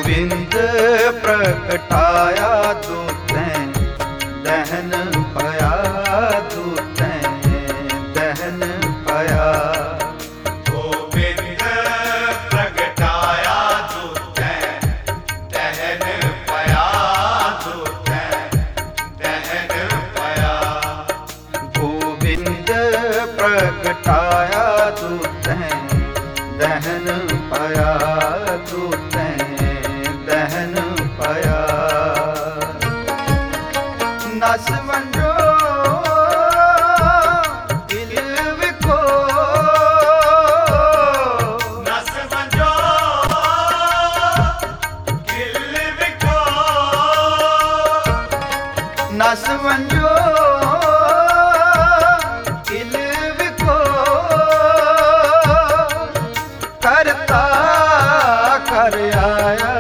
ਗੋਬਿੰਦ ਪ੍ਰਗਟਾਇਆ ਦੂਤੈਂ ਦਹਨ ਭਇਆ, ਦੂਤੈਂ ਦਹਨ ਭਇਆ। ਗੋਬਿੰਦ ਪ੍ਰਗਟਾਇਆ ਦੂਤੈਂ ਦਹਨ ਭਇਆ, ਦੂਤੈਂ ਦਹਨ ਭਇਆ। ਗੋਬਿੰਦ ਪ੍ਰਗਟਾਇਆ ਦੂਤੈਂ ਦਹਨ ਭਇਆ, ਦੂਤੈਂ ਦਹਨ ਭਇਆ। ਨਸ ਵੰਜੋ ਦਿਲ ਵਿਖੋ, ਨਸ ਵੰਜੋ ਦਿਲ ਵਿਖੋ, ਨਸ ਵੰਜੋ ਦਿਲ ਵਿਖੋ। ਕਰਤਾ ਕਰ ਆਇਆ,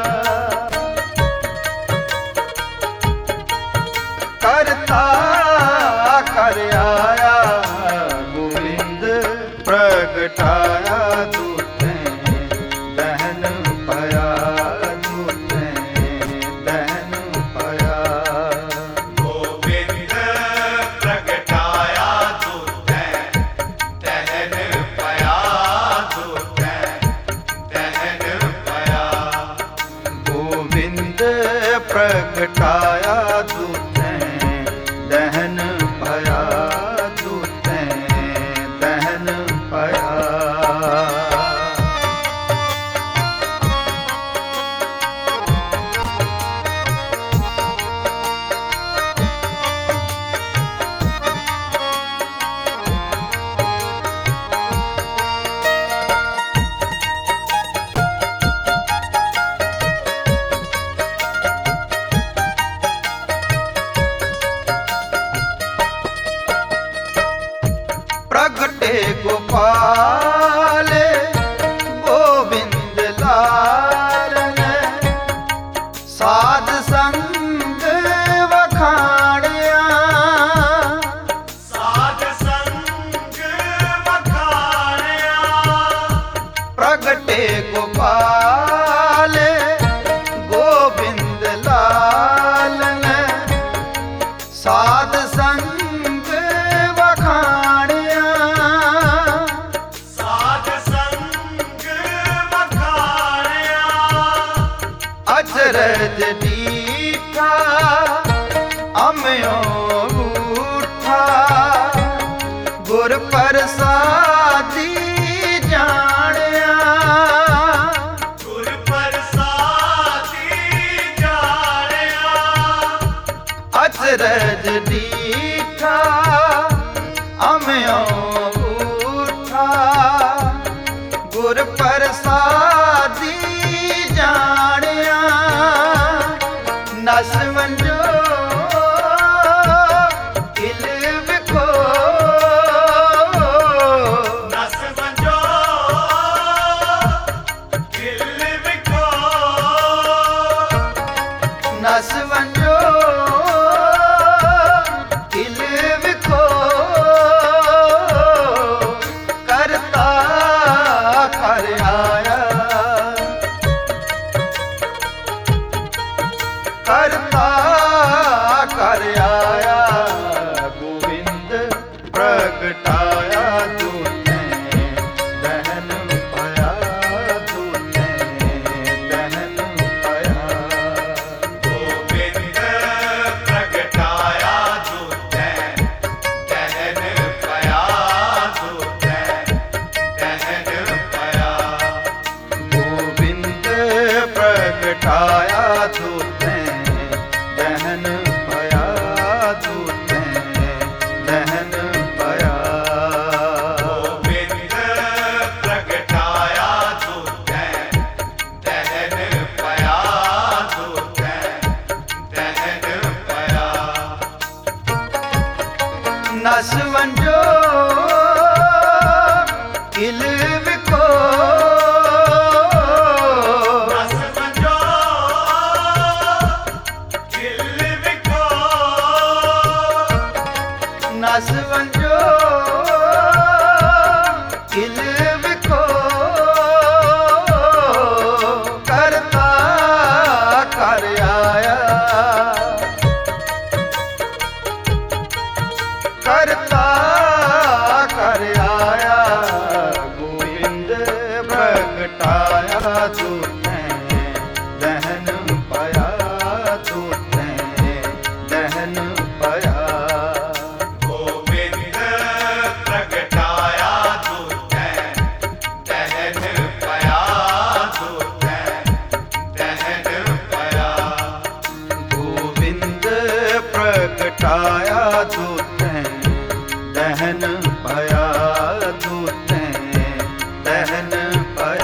ਕਰਤਾ ਕਰ ਆਇਆ। ਗੋਬਿੰਦ ਪ੍ਰਗਟਾਇਆ ਦੂਤੈਂ ਦਹਨ ਭਇਆ, ਦੂਤੈਂ ਦਹਨ ਭਇਆ। ਗੋਬਿੰਦ ਪ੍ਰਗਟਾਇਆ ਦੂਤੈਂ ਦਹਨ ਭਇਆ, ਦੂਤੈਂ ਦਹਨ ਭਇਆ। ਗੋਬਿੰਦ ਪ੍ਰਗਟਾਇਆ ਦੂਤੈਂ ਦਹਨ ਭਇਆ, ਦੂਤੈਂ ਦਹਨ ਭਇਆ। ਪ੍ਰਗਟੇ ਗੋਪਾਲ ਗੋਬਿੰਦ ਲਾਲਨ, ਸਾਧ ਸੰਗ ਵਖਾਣਿਆ। ਸਾਧ ਸੰਗ ਵਖਾਣਿਆ। ਪ੍ਰਗਟੇ ਗੋਪਾਲ ਗੋਬਿੰਦ ਲਾਲਨ, ਸਾਧ ਸੰਗ ਵਖਾਣਿਆ। ਸਾਧ ਸੰਗ ਵਖਾਣਿਆ। ਅਚਰਜ ਡੀਠਾ ਅਮਿਓ ਊਠਾ, ਗੁਰ ਪ੍ਰਸਾਦੀ ਜਾਣਿਆ। ਗੁਰ ਪ੍ਰਸਾਦੀ ਜਾਣਿਆ। ਅਚਰਜ ਡੀਠਾ ਅਮਿਓ ਊਠਾ, ਗੁਰ ਪ੍ਰਸਾਦੀ ਜਾਣਿਆ। ਨਸ ਵੰਜੋ ਦਿਲ ਵਿਖੋ, ਨਸ ਵੰਜੋ ਦਿਲ ਵਿਖੋ, ਨਸ ਵੰਜੋ ਦਿਲ ਵਿਖੋ। ਕਰਤਾ ਕਰ ਆਇਆ, ਕਰਤਾ ਕਰ ਆਇਆ। ਗੋਬਿੰਦ ਪ੍ਰਗਟਾਇਆ ਦੂਤੈਂ ਦਹਨ ਭਇਆ, ਦੂਤੈਂ ਦਹਨ ਭਇਆ। ਗੋਬਿੰਦ ਪ੍ਰਗਟਾਇਆ ਦੂਤੈਂ ਦਹਨ ਭਇਆ, ਦੂਤੈਂ ਦਹਨ ਭਇਆ। ਗੋਬਿੰਦ ਪ੍ਰਗਟਾਇਆ ਦੂਤੈਂ ਦਹਨ ਭਇਆ, ਦੂਤੈਂ ਦਹਨ ਭਇਆ। ਗੋਬਿੰਦ ਪ੍ਰਗਟਾਇਆ ਦੂਤੈਂ ਦਹਨ ਭਇਆ, ਦੂਤੈਂ ਦਹਨ ਭਇਆ। ਨਸ ਵੰਜੋ ਦਿਲ ਵਿਖੋ, ਨਸ ਵੰਜੋ ਪ੍ਰਗਟਾਇਆ ਦੂਤੈਂ ਦਹਨ ਭਇਆ ਦੂਤੈਂ ਦਹਨ ਭਇਆ।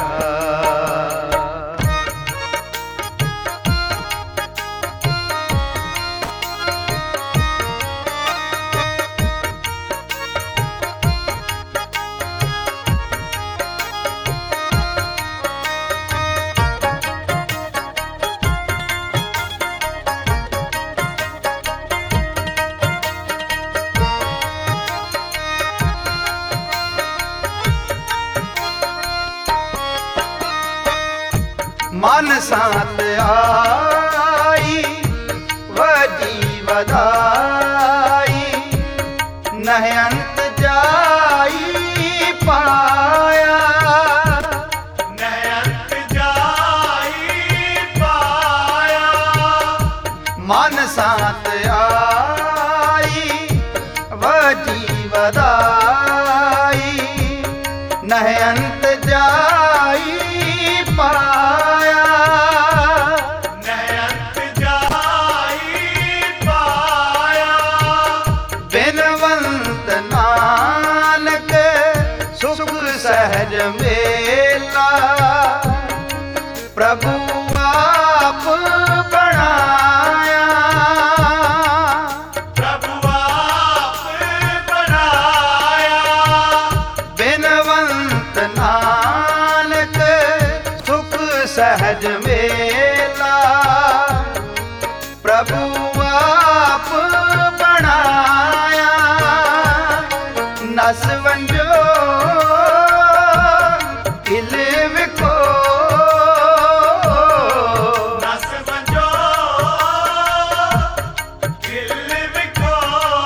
ਮਨ ਸਾਤ ਆਈ ਵਜੀ ਵਧਾਈ ਨਹਿ ਅੰਤ ਜਾਈ ਪਾਇਆ। ਨਹਿ ਅੰਤ ਜਾਈ ਪਾਇਆ। ਮਨ ਸਾਤ ਆਈ ਵਜੀ ਵਧਾਈ ਨਹਿ ਅੰਤ ਜਾਈ ਪਾਇਆ। ਨਹਿ ਅੰਤ ਜਾਈ ਪਾਇਆ। ਬਿਨਵੰਤ ਨਾਨਕ ਸੁਖ ਸਹਿਜ ਮੇਲਾ ਪ੍ਰਭੂ ਆਪ ਬਣਾਇਆ। ਪ੍ਰਭੂ ਆਪ ਬਣਾਇਆ। ਬਿਨਵੰਤ ਨਾਨਕ ਸੁਖ ਸਹਿਜ ਮੇਲਾ ਪ੍ਰਭੂ ਆਪ ਬਣਾਇਆ। ਨਸ ਵੰਜੋ ਕਿਲ ਵਿਖੋ ਨਸ ਵੰਜੋ ਕਿਲ ਵਿਖੋ।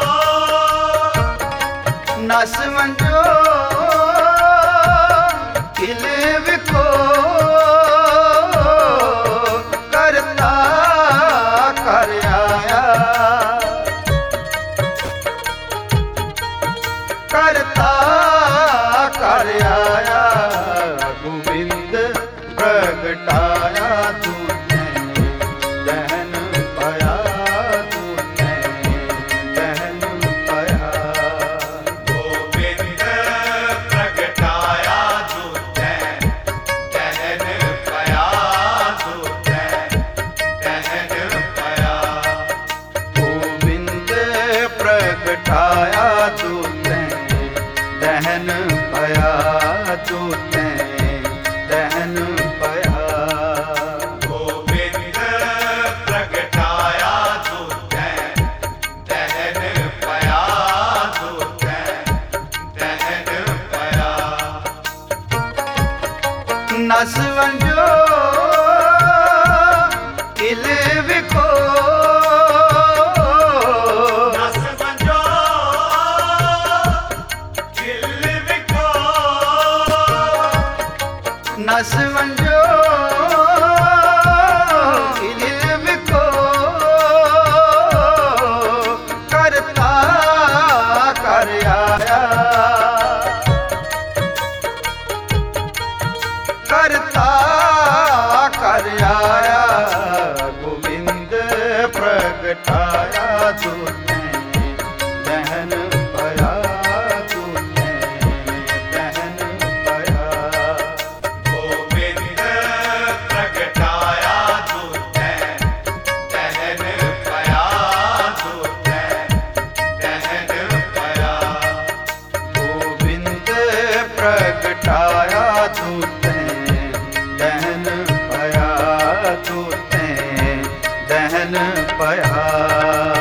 ਨਸ ਵੰਜੋ ਕਿਲ ਵਿਖੋ ਕਰਤਾ ਕਰ ਆਇਆ। ਕਰਤਾ ਕਰ ਆਇਆ ਗੋਬਿੰਦ ਪ੍ਰਗਟਾਇਆ ਦੂਤੈਂ ਦਹਨ ਭਇਆ ਦੂਤੈਂ ਦਹਨ ਭਇਆ। ਗੋਬਿੰਦ ਪ੍ਰਗਟਾਇਆ ਦੂਤੈਂ ਦਹਨ ਭਇਆ ਦੂਤੈਂ ਦਹਨ ਭਇਆ। ਗੋਬਿੰਦ ਪ੍ਰਗਟਾਇਆ ਦੂਤੈਂ ਦਹਨ ਭਇਆ ਦੂਤੈਂ ਦਹਨ ਭਇਆ। ਗੋਬਿੰਦ ਪ੍ਰਗਟਾਇਆ ਦੂਤੈਂ ਦਹਨ ਭਇਆ ਦੂਤੈਂ ਦਹਨ ਭਇਆ। ਨਸ ਵੰਜੋ ਕਿਲ ਵਿਖੋ ਨਸ ਵੰਜੋ ਕਿਲ ਵਿਖੋ। ਨਸ ਵੰਜੋ ਕਿਲ ਵਿਖੋ ਕਰਤਾ ਕਰ ਆਇਆ। ਕਰਤਾ ਕਰ ਆਇਆ ਗੋਬਿੰਦ ਪ੍ਰਗਟਾਇਆ ਦੂਤੈਂ ਦਹਨ ਭਇਆ ਦੂਤੈਂ ਦਹਨ ਭਇਆ। ਗੋਬਿੰਦ ਪ੍ਰਗਟਾਇਆ ਦੂਤੈਂ ਦਹਨ ਭਇਆ ਦੂਤੈਂ ਦਹਨ ਭਇਆ। ਗੋਬਿੰਦ ਪ੍ਰਗਟਾਇਆ ਦੂਤੈਂ ਦਹਨ ਭਇਆ ਦੂਤੈਂ ਦਹਨ ਭਇਆ।